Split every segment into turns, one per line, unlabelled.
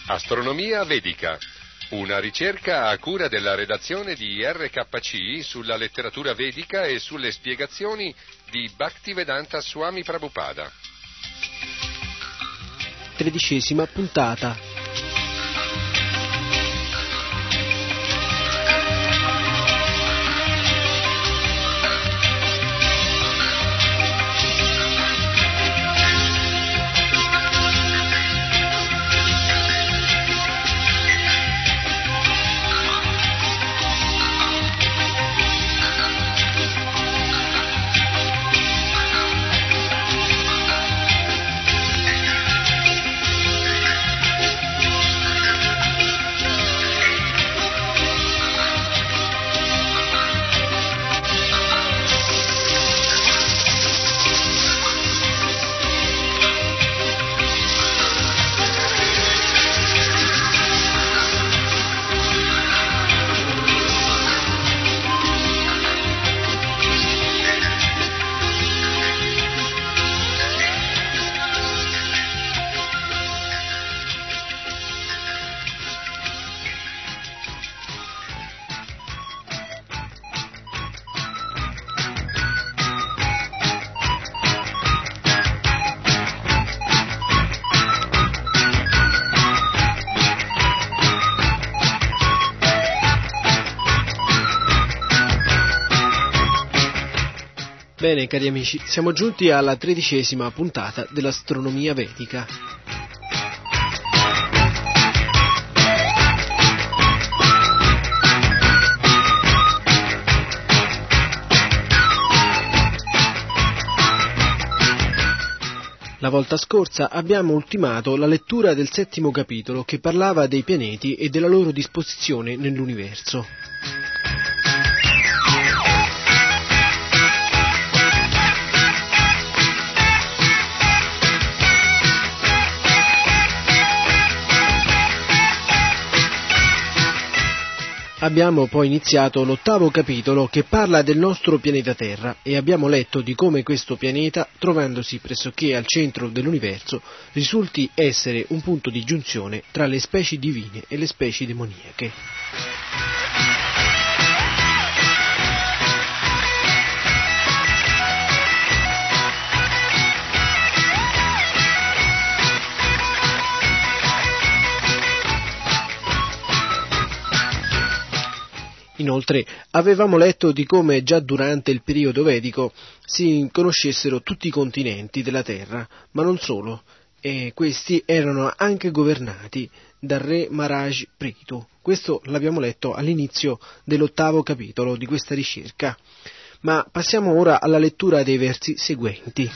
Astronomia Vedica, una ricerca a cura della redazione di RKC sulla letteratura vedica e sulle spiegazioni di Bhaktivedanta Swami Prabhupada.
13ª puntata. Bene, cari amici, siamo giunti alla 13ª puntata dell'Astronomia Vedica. La volta scorsa abbiamo ultimato la lettura del 7° capitolo che parlava dei pianeti e della loro disposizione nell'universo. Abbiamo poi iniziato l'8° capitolo che parla del nostro pianeta Terra e abbiamo letto di come questo pianeta, trovandosi pressoché al centro dell'universo, risulti essere un punto di giunzione tra le specie divine e le specie demoniache. Inoltre avevamo letto di come già durante il periodo vedico si conoscessero tutti i continenti della Terra, ma non solo, e questi erano anche governati dal re Maharaj Prithu. Questo l'abbiamo letto all'inizio dell'8° capitolo di questa ricerca, ma passiamo ora alla lettura dei versi seguenti.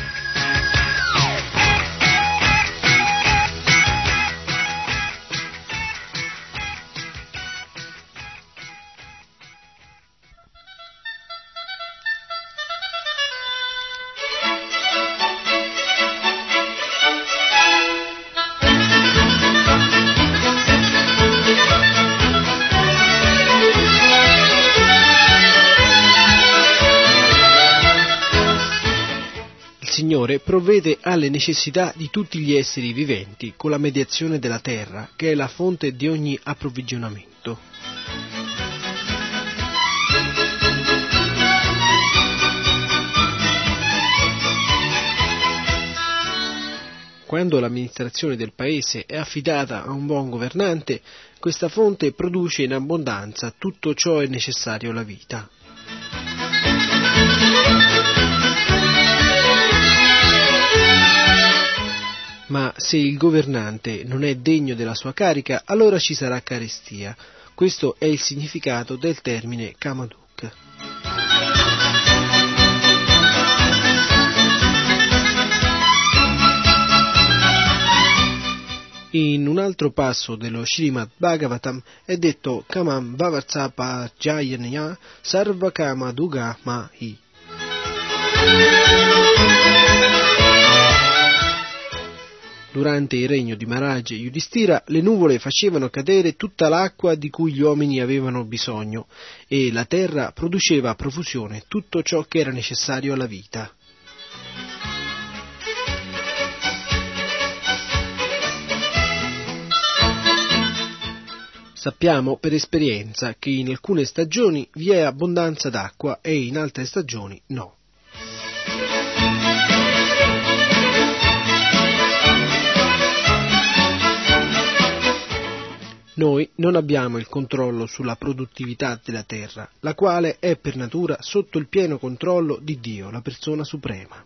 Il Signore provvede alle necessità di tutti gli esseri viventi con la mediazione della terra, che è la fonte di ogni approvvigionamento. Quando l'amministrazione del paese è affidata a un buon governante, questa fonte produce in abbondanza tutto ciò è necessario alla vita. Ma se il governante non è degno della sua carica, allora ci sarà carestia. Questo è il significato del termine Kamaduk. In un altro passo dello Srimad Bhagavatam è detto Kamam Bhavarsapa Jayanya Sarva Kama Duga Mahi. Durante il regno di Maharaj Yudhishthira le nuvole facevano cadere tutta l'acqua di cui gli uomini avevano bisogno e la terra produceva a profusione tutto ciò che era necessario alla vita. Sappiamo per esperienza che in alcune stagioni vi è abbondanza d'acqua e in altre stagioni no. Noi non abbiamo il controllo sulla produttività della terra, la quale è per natura sotto il pieno controllo di Dio, la persona suprema.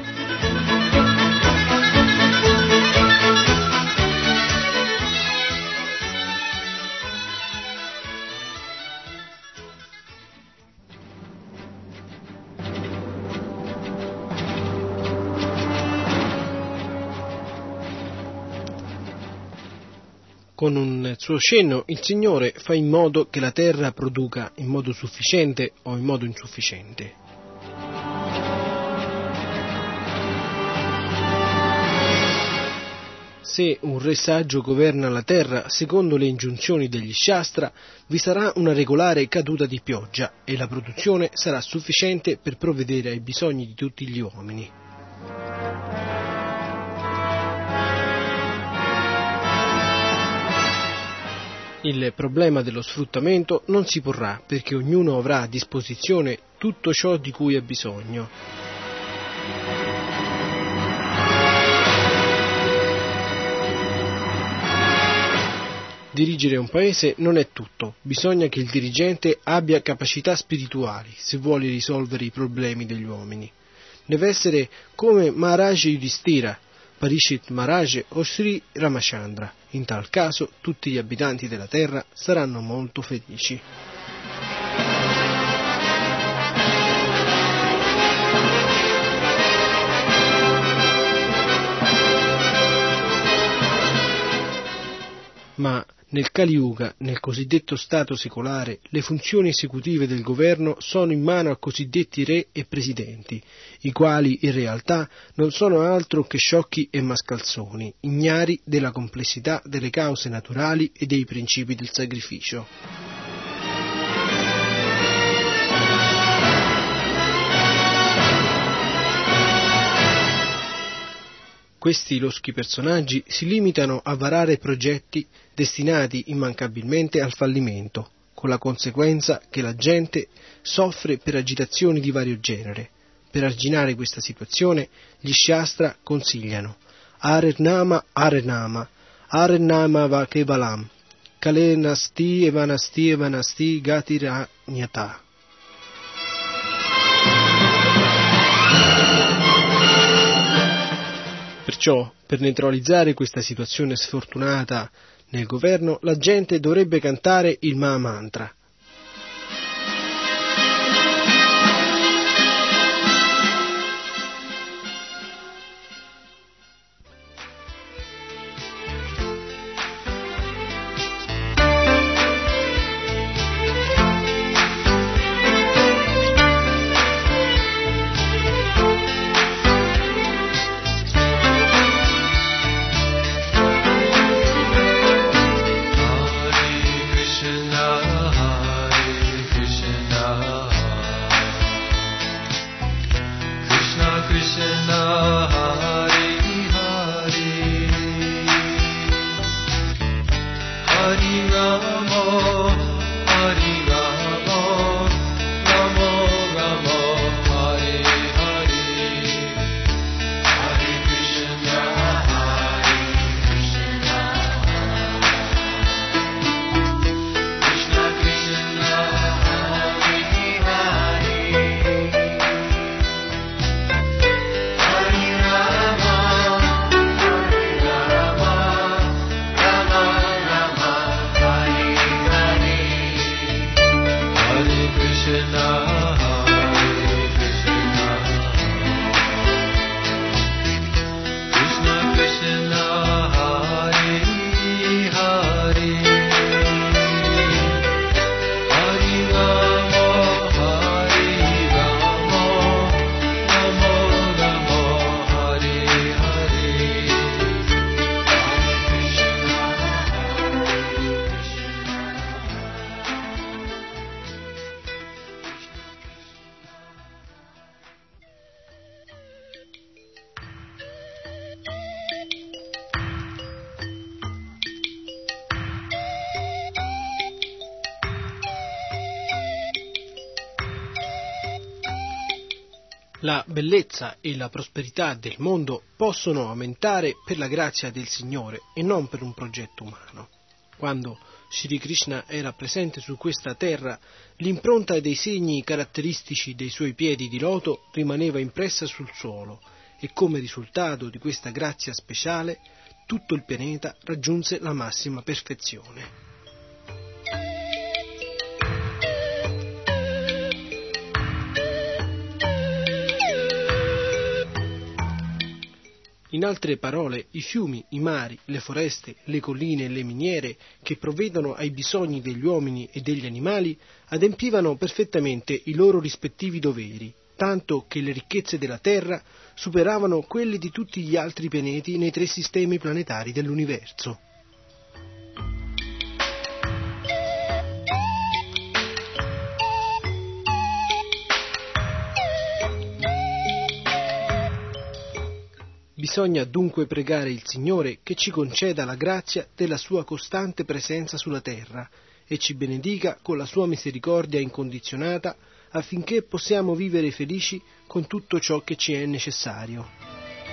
Con un suo cenno il Signore fa in modo che la terra produca in modo sufficiente o in modo insufficiente. Se un re saggio governa la terra secondo le ingiunzioni degli Shastra, vi sarà una regolare caduta di pioggia e la produzione sarà sufficiente per provvedere ai bisogni di tutti gli uomini. Il problema dello sfruttamento non si porrà perché ognuno avrà a disposizione tutto ciò di cui ha bisogno. Dirigere un paese non è tutto, bisogna che il dirigente abbia capacità spirituali se vuole risolvere i problemi degli uomini. Deve essere come Maharaj Yudhishthira, Parishit Maharaj o Sri Ramachandra. In tal caso tutti gli abitanti della terra saranno molto felici. Ma nel Kali Yuga, nel cosiddetto Stato secolare, le funzioni esecutive del governo sono in mano a cosiddetti re e presidenti, i quali in realtà non sono altro che sciocchi e mascalzoni, ignari della complessità delle cause naturali e dei principi del sacrificio. Questi loschi personaggi si limitano a varare progetti destinati immancabilmente al fallimento, con la conseguenza che la gente soffre per agitazioni di vario genere. Per arginare questa situazione, gli Shastra consigliano Arenama Arenama, Arenama Vakevalam, Kalenasti Evanasti Evanasti Gatiranyata. Perciò, per neutralizzare questa situazione sfortunata nel governo, la gente dovrebbe cantare il Mahamantra. La bellezza e la prosperità del mondo possono aumentare per la grazia del Signore e non per un progetto umano. Quando Sri Krishna era presente su questa terra, l'impronta dei segni caratteristici dei suoi piedi di loto rimaneva impressa sul suolo e come risultato di questa grazia speciale tutto il pianeta raggiunse la massima perfezione. In altre parole, i fiumi, i mari, le foreste, le colline e le miniere che provvedono ai bisogni degli uomini e degli animali adempivano perfettamente i loro rispettivi doveri, tanto che le ricchezze della Terra superavano quelle di tutti gli altri pianeti nei 3 sistemi planetari dell'universo. Bisogna dunque pregare il Signore che ci conceda la grazia della sua costante presenza sulla terra e ci benedica con la sua misericordia incondizionata affinché possiamo vivere felici con tutto ciò che ci è necessario.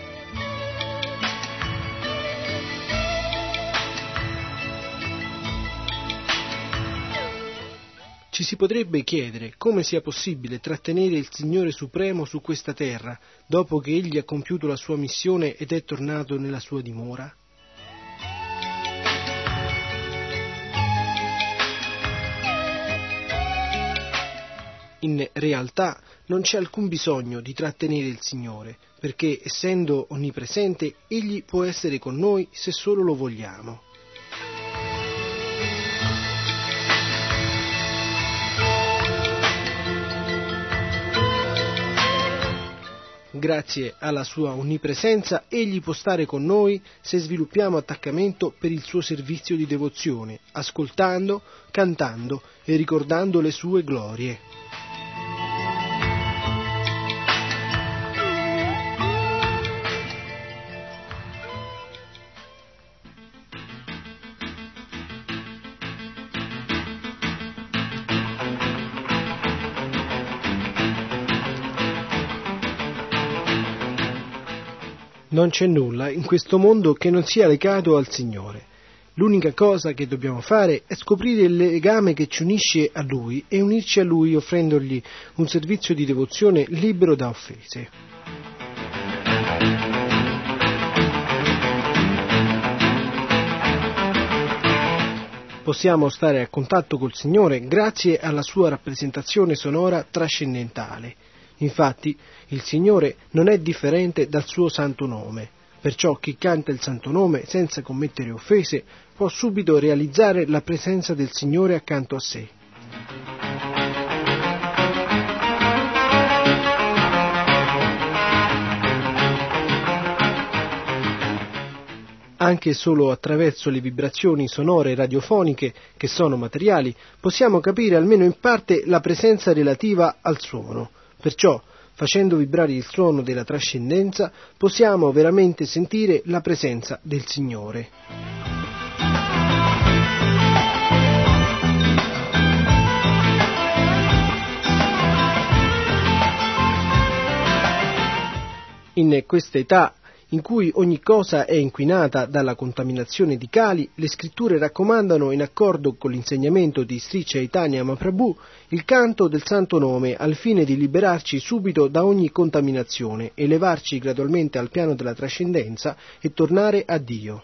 Ci si potrebbe chiedere come sia possibile trattenere il Signore Supremo su questa terra dopo che Egli ha compiuto la sua missione ed è tornato nella sua dimora? In realtà non c'è alcun bisogno di trattenere il Signore, perché essendo onnipresente Egli può essere con noi se solo lo vogliamo. Grazie alla sua onnipresenza, Egli può stare con noi se sviluppiamo attaccamento per il suo servizio di devozione, ascoltando, cantando e ricordando le sue glorie. Non c'è nulla in questo mondo che non sia legato al Signore. L'unica cosa che dobbiamo fare è scoprire il legame che ci unisce a Lui e unirci a Lui offrendogli un servizio di devozione libero da offese. Possiamo stare a contatto col Signore grazie alla sua rappresentazione sonora trascendentale. Infatti, il Signore non è differente dal suo santo nome, perciò chi canta il santo nome senza commettere offese può subito realizzare la presenza del Signore accanto a sé. Anche solo attraverso le vibrazioni sonore radiofoniche, che sono materiali, possiamo capire almeno in parte la presenza relativa al suono. Perciò, facendo vibrare il suono della trascendenza, possiamo veramente sentire la presenza del Signore. In questa età, in cui ogni cosa è inquinata dalla contaminazione di Kali, le scritture raccomandano, in accordo con l'insegnamento di Sri Chaitanya Mahaprabhu, il canto del santo nome al fine di liberarci subito da ogni contaminazione, elevarci gradualmente al piano della trascendenza e tornare a Dio.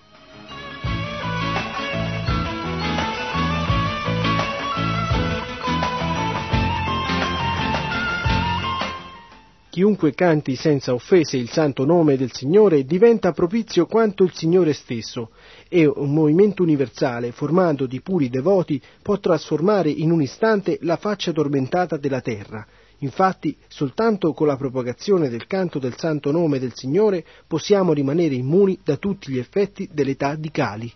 Chiunque canti senza offese il santo nome del Signore diventa propizio quanto il Signore stesso e un movimento universale formato di puri devoti può trasformare in un istante la faccia tormentata della terra. Infatti, soltanto con la propagazione del canto del santo nome del Signore possiamo rimanere immuni da tutti gli effetti dell'età di Kali.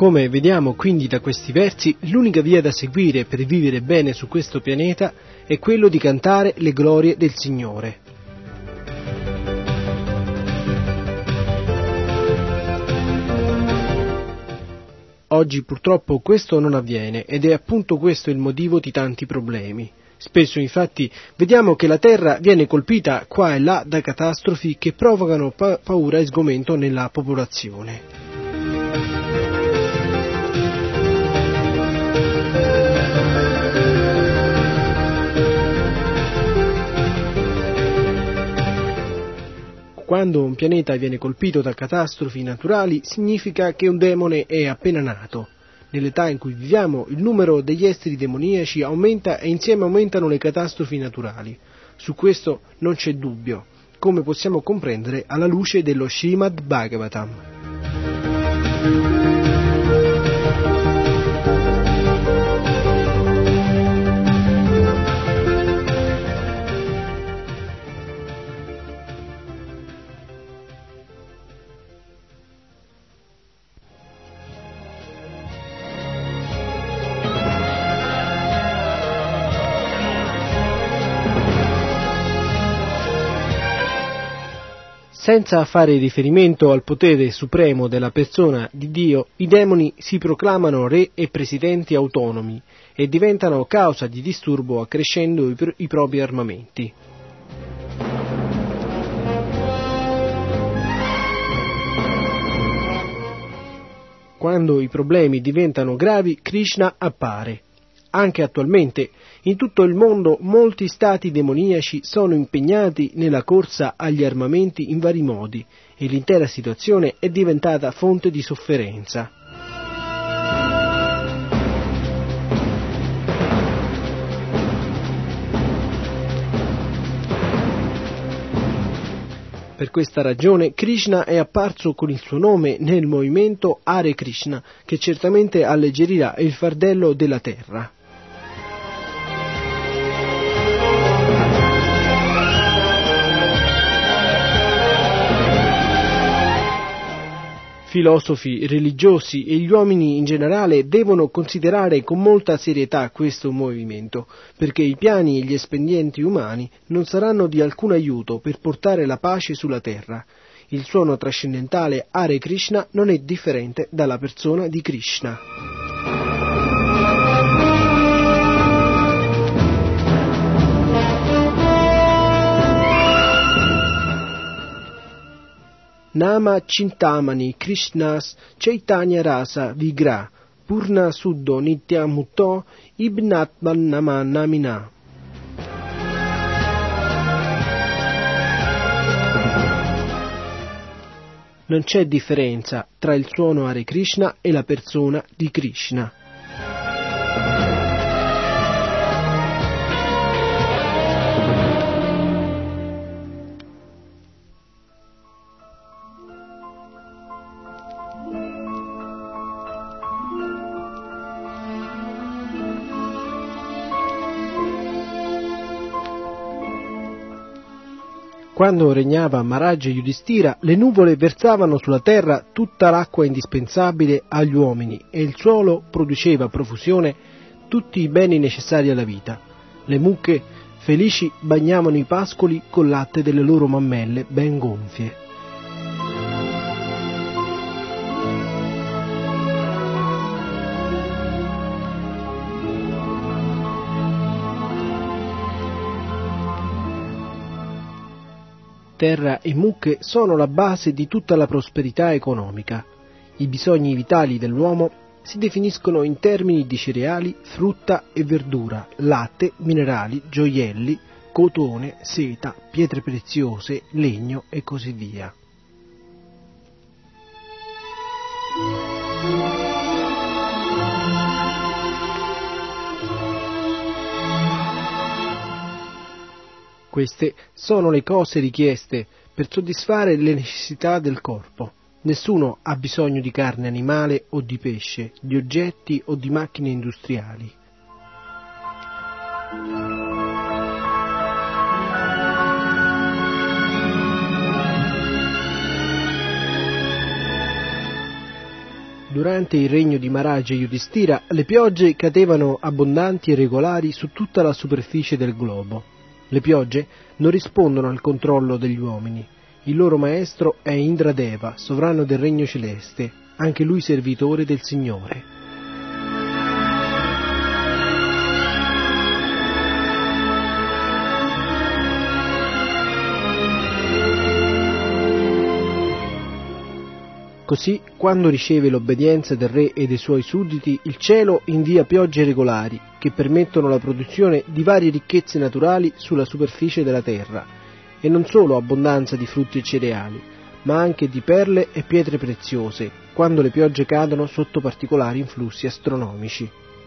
Come vediamo quindi da questi versi, l'unica via da seguire per vivere bene su questo pianeta è quello di cantare le glorie del Signore. Oggi purtroppo questo non avviene ed è appunto questo il motivo di tanti problemi. Spesso infatti vediamo che la Terra viene colpita qua e là da catastrofi che provocano paura e sgomento nella popolazione. Quando un pianeta viene colpito da catastrofi naturali significa che un demone è appena nato. Nell'età in cui viviamo il numero degli esseri demoniaci aumenta e insieme aumentano le catastrofi naturali. Su questo non c'è dubbio, come possiamo comprendere alla luce dello Srimad Bhagavatam. Senza fare riferimento al potere supremo della persona di Dio, i demoni si proclamano re e presidenti autonomi e diventano causa di disturbo accrescendo i propri armamenti. Quando i problemi diventano gravi, Krishna appare. Anche attualmente, in tutto il mondo, molti stati demoniaci sono impegnati nella corsa agli armamenti in vari modi e l'intera situazione è diventata fonte di sofferenza. Per questa ragione Krishna è apparso con il suo nome nel movimento Hare Krishna, che certamente alleggerirà il fardello della terra. Filosofi, religiosi e gli uomini in generale devono considerare con molta serietà questo movimento, perché i piani e gli espedienti umani non saranno di alcun aiuto per portare la pace sulla terra. Il suono trascendentale Hare Krishna non è differente dalla persona di Krishna. Nama Chintamani Krishnas Chaitanya Rasa Vigra Purna Suddho Nitya Mutto Ibnatman Nama Namina. Non c'è differenza tra il suono Hare Krishna e la persona di Krishna. Quando regnava Maharaj Yudhishthira, le nuvole versavano sulla terra tutta l'acqua indispensabile agli uomini e il suolo produceva a profusione tutti i beni necessari alla vita. Le mucche felici bagnavano i pascoli col latte delle loro mammelle ben gonfie. Terra e mucche sono la base di tutta la prosperità economica. I bisogni vitali dell'uomo si definiscono in termini di cereali, frutta e verdura, latte, minerali, gioielli, cotone, seta, pietre preziose, legno e così via. Queste sono le cose richieste per soddisfare le necessità del corpo. Nessuno ha bisogno di carne animale o di pesce, di oggetti o di macchine industriali. Durante il regno di Maharaja Yudhishthira le piogge cadevano abbondanti e regolari su tutta la superficie del globo. Le piogge non rispondono al controllo degli uomini. Il loro maestro è Indradeva, sovrano del regno celeste, anche lui servitore del Signore. Così, quando riceve l'obbedienza del re e dei suoi sudditi, il cielo invia piogge regolari che permettono la produzione di varie ricchezze naturali sulla superficie della terra, e non solo abbondanza di frutti e cereali, ma anche di perle e pietre preziose, quando le piogge cadono sotto particolari influssi astronomici.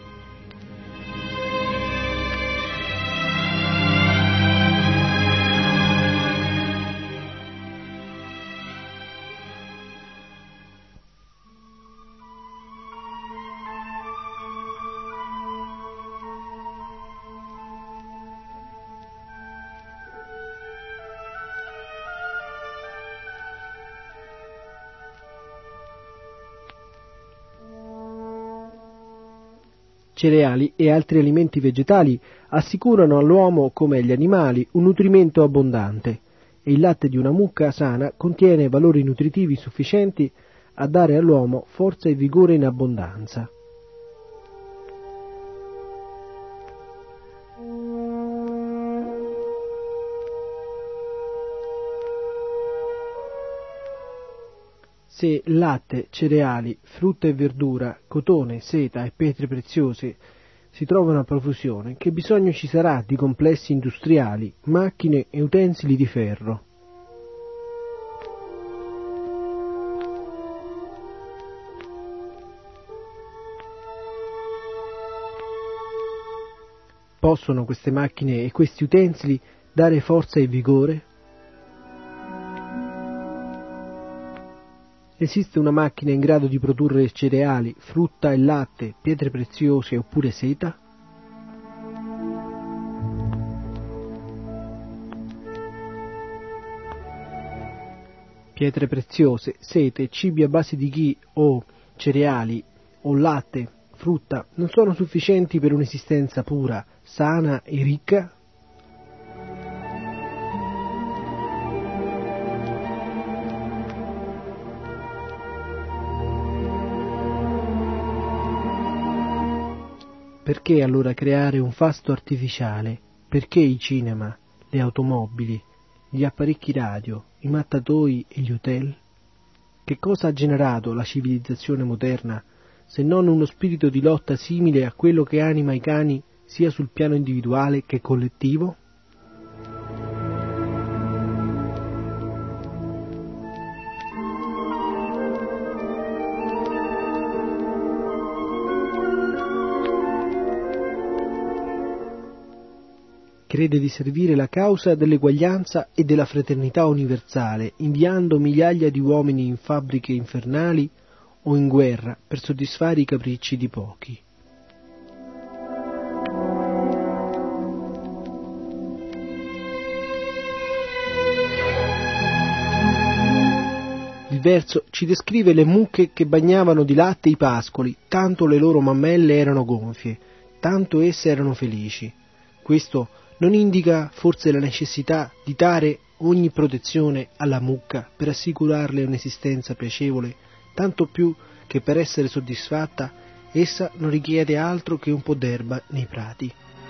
Cereali e altri alimenti vegetali assicurano all'uomo, come agli animali, un nutrimento abbondante, e il latte di una mucca sana contiene valori nutritivi sufficienti a dare all'uomo forza e vigore in abbondanza. Se latte, cereali, frutta e verdura, cotone, seta e pietre preziose si trovano a profusione, che bisogno ci sarà di complessi industriali, macchine e utensili di ferro? Possono queste macchine e questi utensili dare forza e vigore? Esiste una macchina in grado di produrre cereali, frutta e latte, pietre preziose oppure seta? Pietre preziose, sete, cibi a base di ghee o cereali o latte, frutta non sono sufficienti per un'esistenza pura, sana e ricca? Perché allora creare un fasto artificiale? Perché i cinema, le automobili, gli apparecchi radio, i mattatoi e gli hotel? Che cosa ha generato la civilizzazione moderna se non uno spirito di lotta simile a quello che anima i cani sia sul piano individuale che collettivo? Crede di servire la causa dell'eguaglianza e della fraternità universale, inviando migliaia di uomini in fabbriche infernali o in guerra per soddisfare i capricci di pochi. Il verso ci descrive le mucche che bagnavano di latte i pascoli, tanto le loro mammelle erano gonfie, tanto esse erano felici. Questo non indica forse la necessità di dare ogni protezione alla mucca per assicurarle un'esistenza piacevole, tanto più che per essere soddisfatta essa non richiede altro che un po' d'erba nei prati.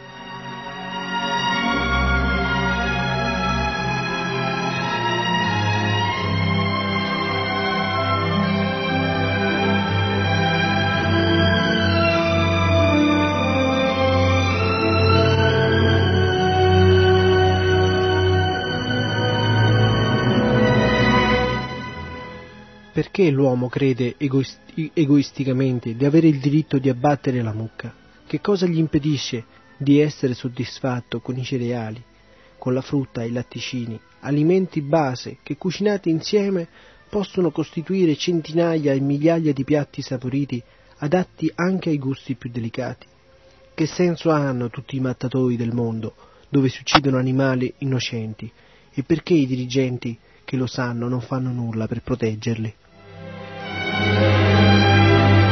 Perché l'uomo crede egoisticamente di avere il diritto di abbattere la mucca? Che cosa gli impedisce di essere soddisfatto con i cereali, con la frutta e i latticini, alimenti base che cucinati insieme possono costituire centinaia e migliaia di piatti saporiti adatti anche ai gusti più delicati? Che senso hanno tutti i mattatoi del mondo dove si uccidono animali innocenti? E perché i dirigenti che lo sanno non fanno nulla per proteggerli?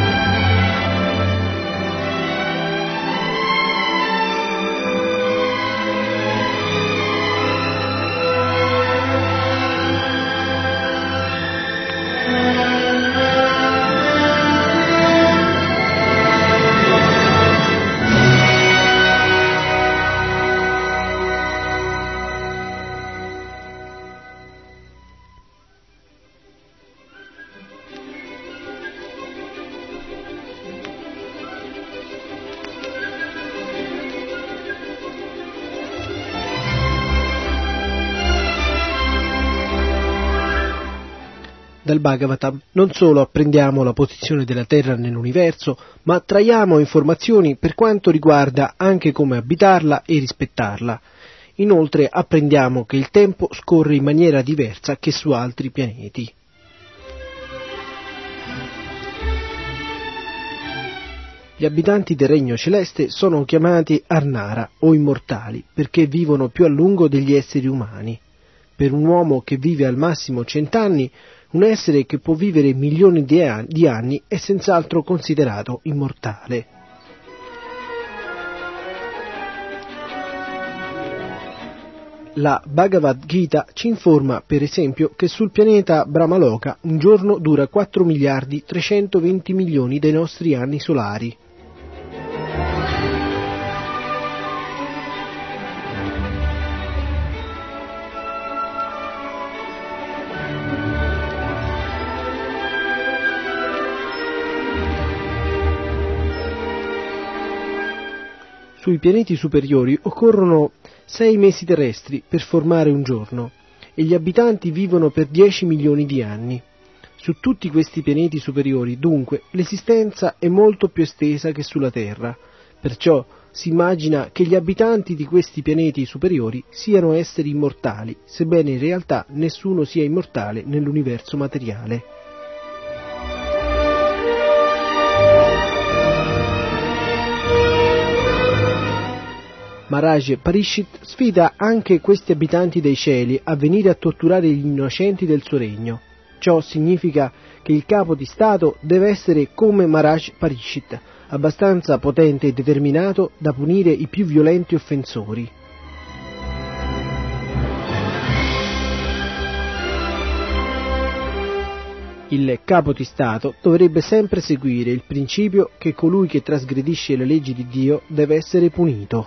Dal Bhagavatam non solo apprendiamo la posizione della Terra nell'universo, ma traiamo informazioni per quanto riguarda anche come abitarla e rispettarla. Inoltre apprendiamo che il tempo scorre in maniera diversa che su altri pianeti. Gli abitanti del regno celeste sono chiamati Arnara o immortali perché vivono più a lungo degli esseri umani. Per un uomo che vive al massimo 100 anni, un essere che può vivere milioni di anni è senz'altro considerato immortale. La Bhagavad Gita ci informa, per esempio, che sul pianeta Brahmaloka un giorno dura 4 miliardi 320 milioni dei nostri anni solari. Sui pianeti superiori occorrono 6 mesi terrestri per formare un giorno e gli abitanti vivono per 10 milioni di anni. Su tutti questi pianeti superiori, dunque, l'esistenza è molto più estesa che sulla Terra, perciò si immagina che gli abitanti di questi pianeti superiori siano esseri immortali, sebbene in realtà nessuno sia immortale nell'universo materiale. Maharaj Parishit sfida anche questi abitanti dei cieli a venire a torturare gli innocenti del suo regno. Ciò significa che il capo di Stato deve essere come Maharaj Parishit, abbastanza potente e determinato da punire i più violenti offensori. Il capo di Stato dovrebbe sempre seguire il principio che colui che trasgredisce le leggi di Dio deve essere punito.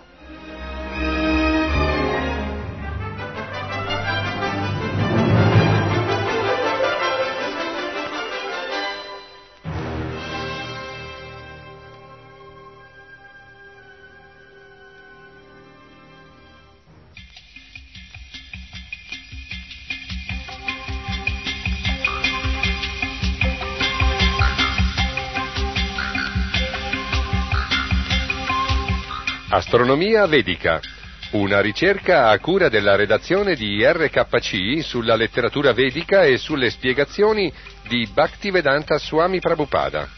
Astronomia Vedica, una ricerca a cura della redazione di RKC sulla letteratura vedica e sulle spiegazioni di Bhaktivedanta Swami Prabhupada.